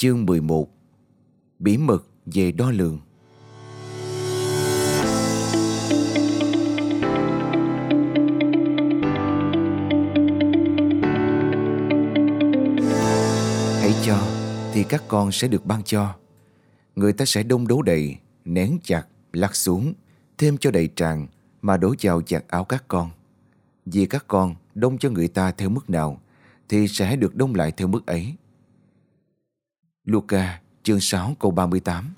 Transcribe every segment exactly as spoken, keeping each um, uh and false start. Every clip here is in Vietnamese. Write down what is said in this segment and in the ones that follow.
Chương mười một. Bí mật về đo lường. Hãy cho thì các con sẽ được ban cho. Người ta sẽ đông đố đầy, nén chặt, lắc xuống, thêm cho đầy tràn mà đổ vào giặt áo các con. Vì các con đông cho người ta theo mức nào thì sẽ được đông lại theo mức ấy. Luca chương sáu câu ba mươi tám.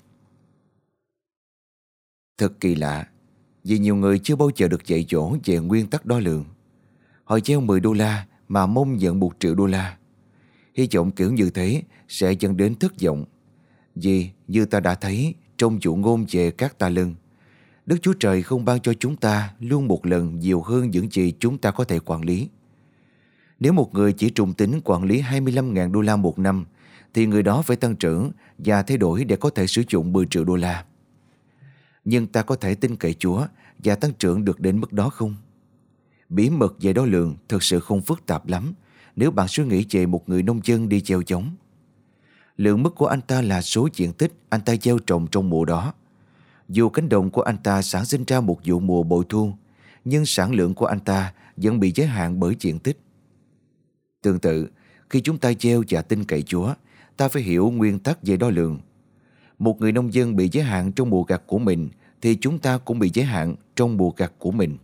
Thật kỳ lạ, vì nhiều người chưa bao giờ được dạy dỗ về nguyên tắc đo lường. Họ gieo mười đô la mà mong nhận một triệu đô la. Hy vọng kiểu như thế sẽ dẫn đến thất vọng. Vì như ta đã thấy trong dụ ngôn về các ta lân, Đức Chúa Trời không ban cho chúng ta luôn một lần nhiều hơn những gì chúng ta có thể quản lý. Nếu một người chỉ trùng tính quản lý hai mươi lăm nghìn đô la một năm, thì người đó phải tăng trưởng và thay đổi để có thể sử dụng mười triệu đô la. Nhưng ta có thể tin cậy Chúa và tăng trưởng được đến mức đó không? Bí mật về đo lường thực sự không phức tạp lắm nếu bạn suy nghĩ về một người nông dân đi gieo giống. Lượng mức của anh ta là số diện tích anh ta gieo trồng trong mùa đó. Dù cánh đồng của anh ta sản sinh ra một vụ mùa bội thu, nhưng sản lượng của anh ta vẫn bị giới hạn bởi diện tích. Tương tự, khi chúng ta gieo và tin cậy Chúa, ta phải hiểu nguyên tắc về đo lường. Một người nông dân bị giới hạn trong mùa gặt của mình, thì chúng ta cũng bị giới hạn trong mùa gặt của mình.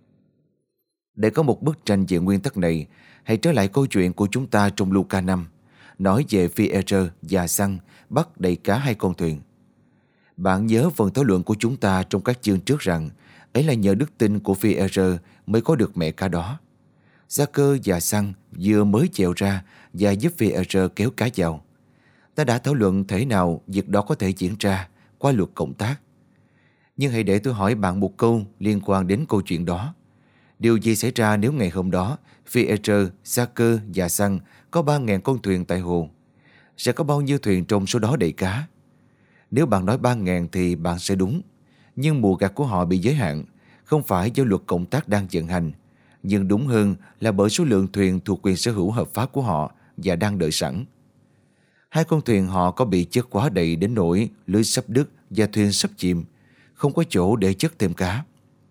Để có một bức tranh về nguyên tắc này, hãy trở lại câu chuyện của chúng ta trong Luca năm, nói về Phi-e-rơ và Giăng bắt đầy cá hai con thuyền. Bạn nhớ phần thảo luận của chúng ta trong các chương trước rằng ấy là nhờ đức tin của Phi-e-rơ mới có được mẻ cá đó. Gia-cơ và Giăng vừa mới chèo ra và giúp Phi-e-rơ kéo cá vào. Ta đã thảo luận thế nào việc đó có thể diễn ra qua luật cộng tác. Nhưng hãy để tôi hỏi bạn một câu liên quan đến câu chuyện đó. Điều gì xảy ra nếu ngày hôm đó Phi-e-rơ, Gia-cơ và Giăng có ba nghìn con thuyền tại hồ? Sẽ có bao nhiêu thuyền trong số đó đầy cá? Nếu bạn nói ba nghìn thì bạn sẽ đúng. Nhưng mùa gặt của họ bị giới hạn, không phải do luật cộng tác đang vận hành, nhưng đúng hơn là bởi số lượng thuyền thuộc quyền sở hữu hợp pháp của họ và đang đợi sẵn. Hai con thuyền họ có bị chất quá đầy đến nỗi lưới sắp đứt và thuyền sắp chìm, không có chỗ để chất thêm cá.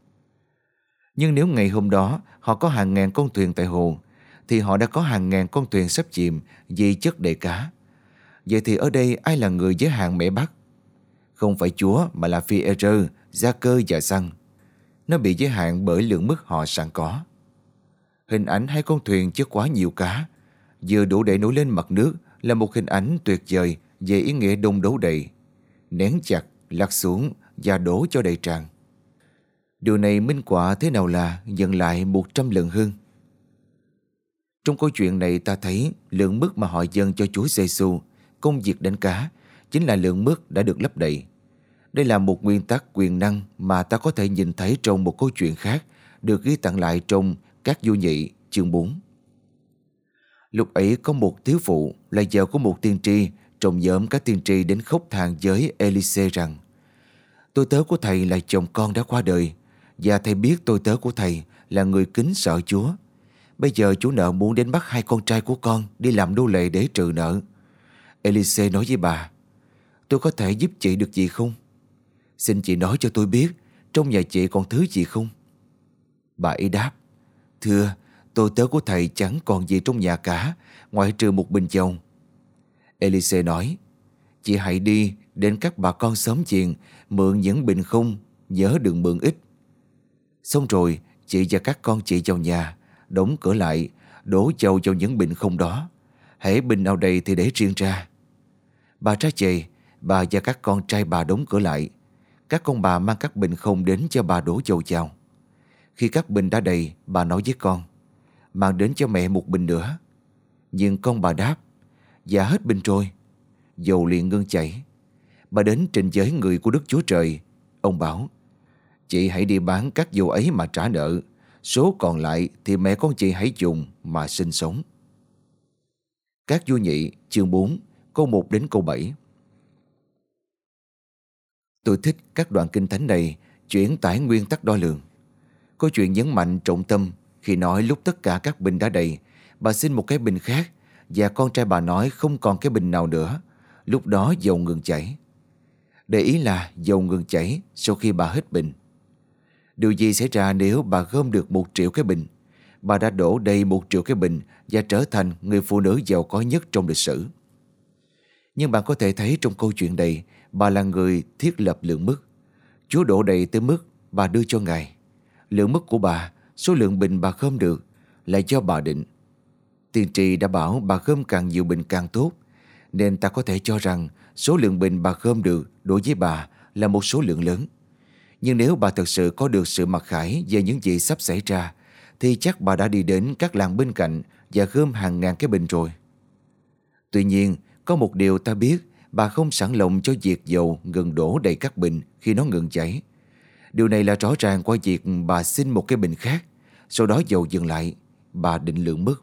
Nhưng nếu ngày hôm đó họ có hàng ngàn con thuyền tại hồ, thì họ đã có hàng ngàn con thuyền sắp chìm vì chất đầy cá. Vậy thì ở đây ai là người giới hạn mẻ bắt? Không phải Chúa mà là Phi-e-rơ, Gia-cơ và Giăng. Nó bị giới hạn bởi lượng mức họ sẵn có. Hình ảnh hai con thuyền chất quá nhiều cá, vừa đủ để nổi lên mặt nước, là một hình ảnh tuyệt vời về ý nghĩa đông đố đầy, nén chặt, lắc xuống và đổ cho đầy tràn. Điều này minh họa thế nào là nhận lại một trăm lần hơn. Trong câu chuyện này ta thấy lượng mức mà họ dâng cho Chúa Giê-xu, công việc đánh cá, chính là lượng mức đã được lấp đầy. Đây là một nguyên tắc quyền năng mà ta có thể nhìn thấy trong một câu chuyện khác được ghi tặng lại trong Các Vua Nhị chương bốn. Lúc ấy có một thiếu phụ là vợ của một tiên tri trong nhóm các tiên tri đến khóc than với Elise rằng: tôi tớ của thầy là chồng con đã qua đời, và thầy biết tôi tớ của thầy là người kính sợ Chúa. Bây giờ chủ nợ muốn đến bắt hai con trai của con đi làm nô lệ để trừ nợ. Elise nói với bà: tôi có thể giúp chị được gì không? Xin chị nói cho tôi biết trong nhà chị còn thứ gì không? Bà ấy đáp: thưa, tôi tớ của thầy chẳng còn gì trong nhà cả, ngoại trừ một bình dầu. Elise nói: chị hãy đi đến các bà con xóm giềng mượn những bình không, nhớ đừng mượn ít. Xong rồi chị và các con chị vào nhà, đóng cửa lại, đổ dầu vào những bình không đó. Hễ bình nào đầy thì để riêng ra. Bà ra về, bà và các con trai bà đóng cửa lại. Các con bà mang các bình không đến cho bà đổ dầu vào. Khi các bình đã đầy, bà nói với con: mang đến cho mẹ một bình nữa. Nhưng con bà đáp: dạ hết bình rồi. Dầu liền ngưng chảy. Bà đến trình giới người của Đức Chúa Trời. Ông bảo: chị hãy đi bán các dầu ấy mà trả nợ, số còn lại thì mẹ con chị hãy dùng mà sinh sống. Các Vua Nhị chương bốn câu một đến câu bảy. Tôi thích các đoạn kinh thánh này chuyển tải nguyên tắc đo lường. Câu chuyện nhấn mạnh trọng tâm khi nói lúc tất cả các bình đã đầy, bà xin một cái bình khác, và con trai bà nói không còn cái bình nào nữa. Lúc đó dầu ngừng chảy. Để ý là dầu ngừng chảy sau khi bà hết bình. Điều gì xảy ra nếu bà gom được một triệu cái bình? Bà đã đổ đầy một triệu cái bình và trở thành người phụ nữ giàu có nhất trong lịch sử. Nhưng bạn có thể thấy trong câu chuyện này, bà là người thiết lập lượng mức. Chúa đổ đầy tới mức bà đưa cho Ngài. Lượng mức của bà, số lượng bình bà gom được, là do bà định. Tiên tri đã bảo bà gom càng nhiều bình càng tốt, nên ta có thể cho rằng số lượng bình bà gom được đối với bà là một số lượng lớn. Nhưng nếu bà thực sự có được sự mặc khải về những gì sắp xảy ra, thì chắc bà đã đi đến các làng bên cạnh và gom hàng ngàn cái bình rồi. Tuy nhiên, có một điều ta biết, bà không sẵn lòng cho việc dầu ngừng đổ đầy các bình khi nó ngừng chảy. Điều này là rõ ràng qua việc bà xin một cái bình khác, sau đó dầu dừng lại, bà định lượng mức.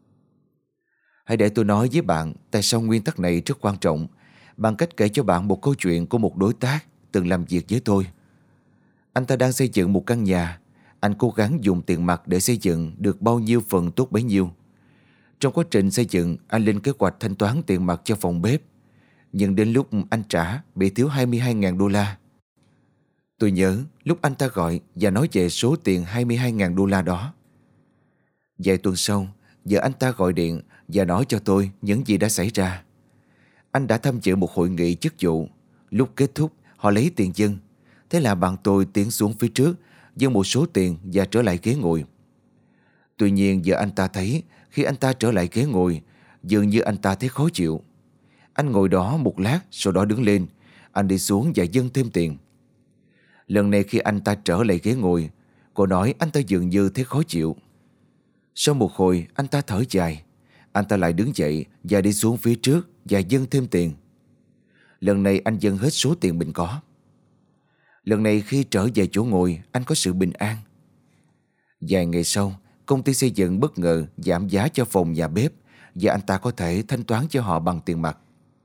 Hãy để tôi nói với bạn tại sao nguyên tắc này rất quan trọng, bằng cách kể cho bạn một câu chuyện của một đối tác từng làm việc với tôi. Anh ta đang xây dựng một căn nhà. Anh cố gắng dùng tiền mặt để xây dựng được bao nhiêu phần tốt bấy nhiêu. Trong quá trình xây dựng, anh lên kế hoạch thanh toán tiền mặt cho phòng bếp. Nhưng đến lúc anh trả, bị thiếu hai mươi hai nghìn đô la. Tôi nhớ lúc anh ta gọi và nói về số tiền hai mươi hai nghìn đô la đó. Vài tuần sau, vợ anh ta gọi điện và nói cho tôi những gì đã xảy ra. Anh đã tham dự một hội nghị chức vụ. Lúc kết thúc, họ lấy tiền dân. Thế là bạn tôi tiến xuống phía trước, dâng một số tiền và trở lại ghế ngồi. Tuy nhiên vợ anh ta thấy khi anh ta trở lại ghế ngồi, dường như anh ta thấy khó chịu. Anh ngồi đó một lát, sau đó đứng lên. Anh đi xuống và dâng thêm tiền. Lần này khi anh ta trở lại ghế ngồi, cô nói anh ta dường như thấy khó chịu. Sau một hồi anh ta thở dài. Anh ta lại đứng dậy và đi xuống phía trước và dâng thêm tiền. Lần này anh dâng hết số tiền mình có. Lần này khi trở về chỗ ngồi, anh có sự bình an. Vài ngày sau, công ty xây dựng bất ngờ giảm giá cho phòng nhà bếp và anh ta có thể thanh toán cho họ bằng tiền mặt.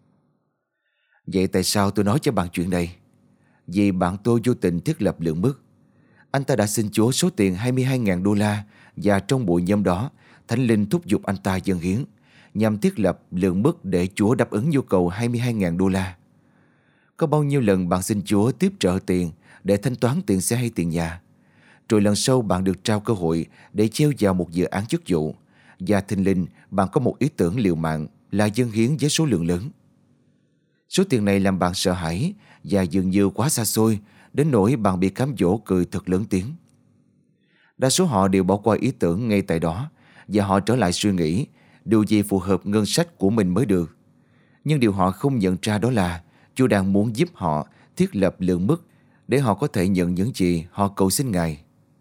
Vậy tại sao tôi nói cho bạn chuyện này? Vì bạn tôi vô tình thiết lập lượng mức. Anh ta đã xin Chúa số tiền hai mươi hai nghìn đô la và trong buổi nhóm đó, Thánh Linh thúc giục anh ta dâng hiến nhằm thiết lập lượng mức để Chúa đáp ứng nhu cầu hai mươi hai nghìn đô la. Có bao nhiêu lần bạn xin Chúa tiếp trợ tiền để thanh toán tiền xe hay tiền nhà? Rồi lần sau bạn được trao cơ hội để treo vào một dự án chức vụ, và thình lình bạn có một ý tưởng liều mạng là dâng hiến với số lượng lớn. Số tiền này làm bạn sợ hãi và dường như quá xa xôi đến nỗi bạn bị cám dỗ cười thật lớn tiếng. Đa số họ đều bỏ qua ý tưởng ngay tại đó và họ trở lại suy nghĩ điều gì phù hợp ngân sách của mình mới được. Nhưng điều họ không nhận ra đó là Chúa đang muốn giúp họ thiết lập lượng mức để họ có thể nhận những gì họ cầu xin Ngài.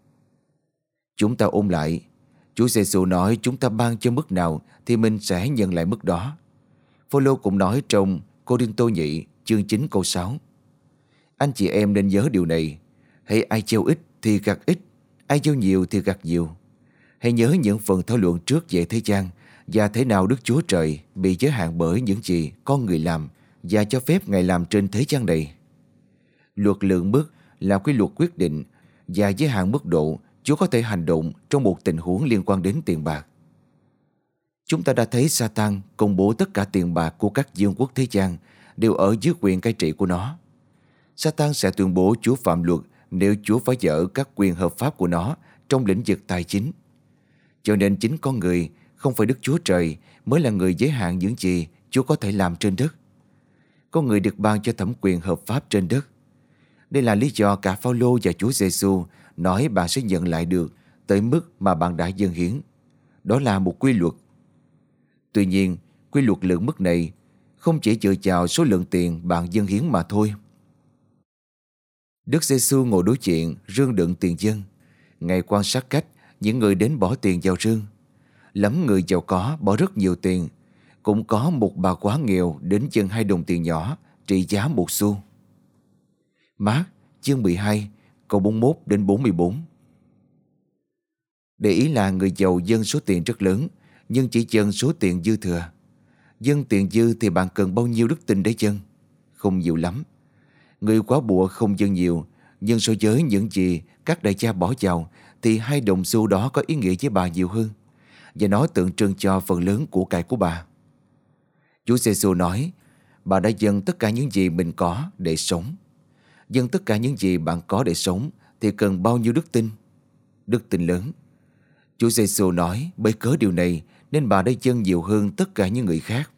Chúng ta ôn lại, Chúa Giêsu nói chúng ta ban cho mức nào thì mình sẽ nhận lại mức đó. Phô-lô cũng nói trong Cô-rinh-tô nhị chương chín câu sáu. Anh chị em nên nhớ điều này, hãy ai gieo ít thì gặt ít, ai gieo nhiều thì gặt nhiều. Hãy nhớ những phần thảo luận trước về thế gian và thế nào Đức Chúa Trời bị giới hạn bởi những gì con người làm và cho phép Ngài làm trên thế gian này. Luật lượng mức là quy luật quyết định và giới hạn mức độ Chúa có thể hành động trong một tình huống liên quan đến tiền bạc. Chúng ta đã thấy Satan công bố tất cả tiền bạc của các vương quốc thế gian đều ở dưới quyền cai trị của nó. Satan sẽ tuyên bố Chúa phạm luật nếu Chúa phá vỡ các quyền hợp pháp của nó trong lĩnh vực tài chính. Cho nên chính con người, không phải Đức Chúa Trời, mới là người giới hạn những gì Chúa có thể làm trên đất. Con người được ban cho thẩm quyền hợp pháp trên đất. Đây là lý do cả Phao-lô và Chúa Giêsu nói bạn sẽ nhận lại được tới mức mà bạn đã dâng hiến. Đó là một quy luật. Tuy nhiên, quy luật lượng mức này không chỉ dựa vào số lượng tiền bạn dâng hiến mà thôi. Đức Giêsu ngồi đối diện rương đựng tiền dân. Ngài quan sát cách những người đến bỏ tiền vào rương. Lắm người giàu có bỏ rất nhiều tiền. Cũng có một bà quá nghèo đến dâng hai đồng tiền nhỏ trị giá một xu. Mác chương mười hai câu bốn mươi mốt đến bốn mươi bốn. Để ý là người giàu dâng số tiền rất lớn, nhưng chỉ dâng số tiền dư thừa. Dâng tiền dư thì bạn cần bao nhiêu đức tin để dâng? Không nhiều lắm. Người quá bụa không dâng nhiều, nhưng so với những gì các đại gia bỏ vào thì hai đồng xu đó có ý nghĩa với bà nhiều hơn, và nó tượng trưng cho phần lớn của cải của bà. Chúa Giêsu nói, Bạn đã dâng tất cả những gì mình có để sống. Dâng tất cả những gì bạn có để sống thì cần bao nhiêu đức tin? Đức tin lớn. Chúa Giêsu nói bởi cớ điều này nên bà đã dâng nhiều hơn tất cả những người khác.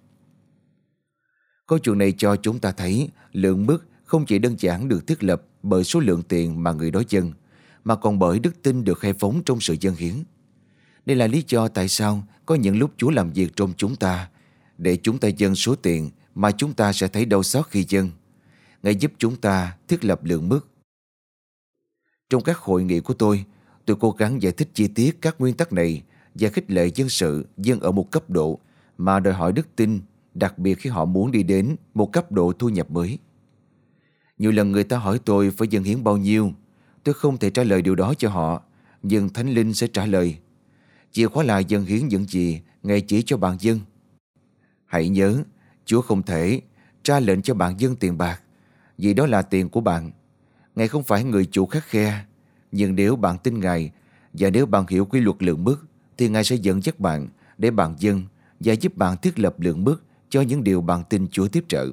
Câu chuyện này cho chúng ta thấy lượng mức không chỉ đơn giản được thiết lập bởi số lượng tiền mà người đó dâng, mà còn bởi đức tin được khai phóng trong sự dâng hiến. Đây là lý do tại sao có những lúc Chúa làm việc trong chúng ta để chúng ta dâng số tiền mà chúng ta sẽ thấy đau xót khi dâng. Ngài giúp chúng ta thiết lập lượng mức. Trong các hội nghị của tôi, tôi cố gắng giải thích chi tiết các nguyên tắc này và khích lệ dân sự dâng ở một cấp độ mà đòi hỏi đức tin, đặc biệt khi họ muốn đi đến một cấp độ thu nhập mới. Nhiều lần người ta hỏi tôi phải dâng hiến bao nhiêu. Tôi không thể trả lời điều đó cho họ, nhưng Thánh Linh sẽ trả lời. Chìa khóa là dâng hiến những gì Ngài chỉ cho bạn dâng. Hãy nhớ, Chúa không thể ra lệnh cho bạn dâng tiền bạc, vì đó là tiền của bạn. Ngài không phải người chủ khắt khe. Nhưng nếu bạn tin Ngài và nếu bạn hiểu quy luật lượng mức, thì Ngài sẽ dẫn dắt bạn để bạn dâng và giúp bạn thiết lập lượng mức cho những điều bạn tin Chúa tiếp trợ.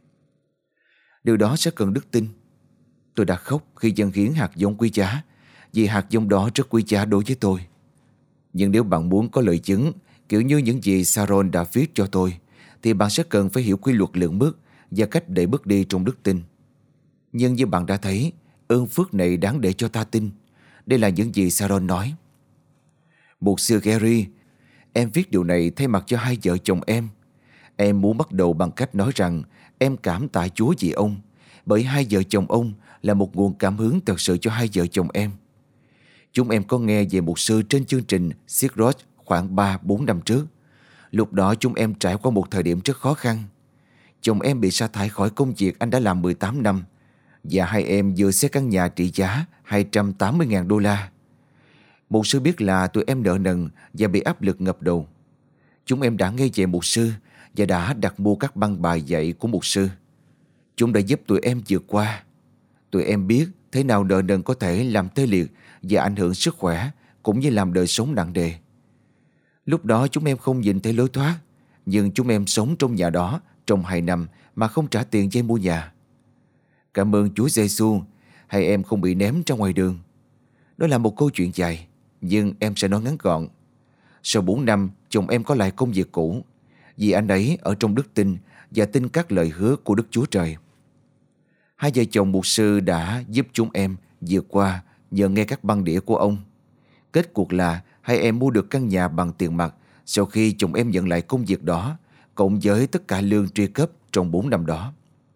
Điều đó sẽ cần đức tin. Tôi đã khóc khi dâng hiến hạt giống quý giá, vì hạt giống đó rất quý giá đối với tôi. Nhưng nếu bạn muốn có lời chứng kiểu như những gì Sharon đã viết cho tôi, thì bạn sẽ cần phải hiểu quy luật lượng mức và cách để bước đi trong đức tin. Nhưng như bạn đã thấy, ơn phước này đáng để cho ta tin. Đây là những gì Sharon nói. Mục sư Gary, em viết điều này thay mặt cho hai vợ chồng em. Em muốn bắt đầu bằng cách nói rằng em cảm tạ Chúa vì ông, bởi hai vợ chồng ông là một nguồn cảm hứng thật sự cho hai vợ chồng em. Chúng em có nghe về mục sư trên chương trình Sick Road khoảng ba bốn năm trước. Lúc đó chúng em trải qua một thời điểm rất khó khăn. Chồng em bị sa thải khỏi công việc anh đã làm mười tám năm, và hai em vừa xây căn nhà trị giá hai trăm tám mươi nghìn đô la. Mục sư biết là tụi em nợ nần và bị áp lực ngập đầu. Chúng em đã nghe về mục sư và đã đặt mua các băng bài dạy của mục sư. Chúng đã giúp tụi em vượt qua. Tụi em biết thế nào nợ nần có thể làm tê liệt và ảnh hưởng sức khỏe, cũng như làm đời sống nặng nề. Lúc đó chúng em không nhìn thấy lối thoát, nhưng chúng em sống trong nhà đó trong hai năm mà không trả tiền cho mua nhà. Cảm ơn Chúa Giêsu, hai em không bị ném ra ngoài đường. Đó là một câu chuyện dài, nhưng em sẽ nói ngắn gọn. Sau bốn năm, chồng em có lại công việc cũ, vì anh ấy ở trong đức tin và tin các lời hứa của Đức Chúa Trời. Hai vợ chồng mục sư đã giúp chúng em vượt qua nhờ nghe các băng đĩa của ông. Kết cuộc là hai em mua được căn nhà bằng tiền mặt sau khi chồng em nhận lại công việc đó, cộng với tất cả lương truy cấp trong bốn năm đó.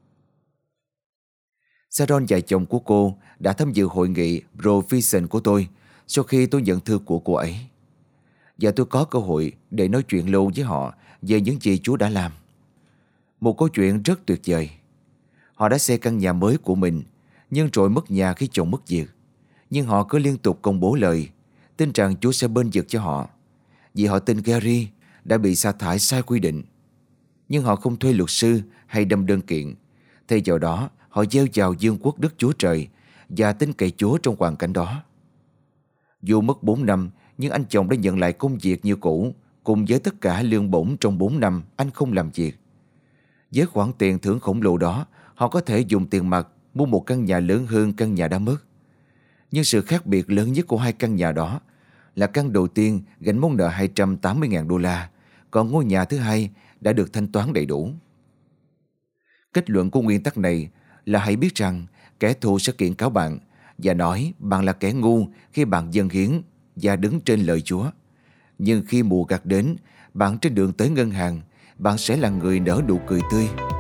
Sharon và chồng của cô đã tham dự hội nghị Provision của tôi sau khi tôi nhận thư của cô ấy. Và tôi có cơ hội để nói chuyện lâu với họ về những gì Chúa đã làm. Một câu chuyện rất tuyệt vời. Họ đã xây căn nhà mới của mình, nhưng rồi mất nhà khi chồng mất việc. Nhưng họ cứ liên tục công bố lời, tin rằng Chúa sẽ bên vực cho họ, vì họ tin Gary đã bị sa thải sai quy định. Nhưng họ không thuê luật sư hay đâm đơn kiện. Thay vào đó, họ gieo vào vương quốc Đức Chúa Trời và tin cậy Chúa trong hoàn cảnh đó. Dù mất bốn năm, nhưng anh chồng đã nhận lại công việc như cũ, cùng với tất cả lương bổng trong bốn năm anh không làm việc. Với khoản tiền thưởng khổng lồ đó, họ có thể dùng tiền mặt mua một căn nhà lớn hơn căn nhà đã mất. Nhưng sự khác biệt lớn nhất của hai căn nhà đó là căn đầu tiên gánh món nợ hai trăm tám mươi nghìn đô la, còn ngôi nhà thứ hai đã được thanh toán đầy đủ. Kết luận của nguyên tắc này là hãy biết rằng kẻ thù sẽ kiện cáo bạn và nói bạn là kẻ ngu khi bạn dâng hiến và đứng trên lời Chúa. Nhưng khi mùa gặt đến, bạn trên đường tới ngân hàng, bạn sẽ là người nở nụ cười tươi.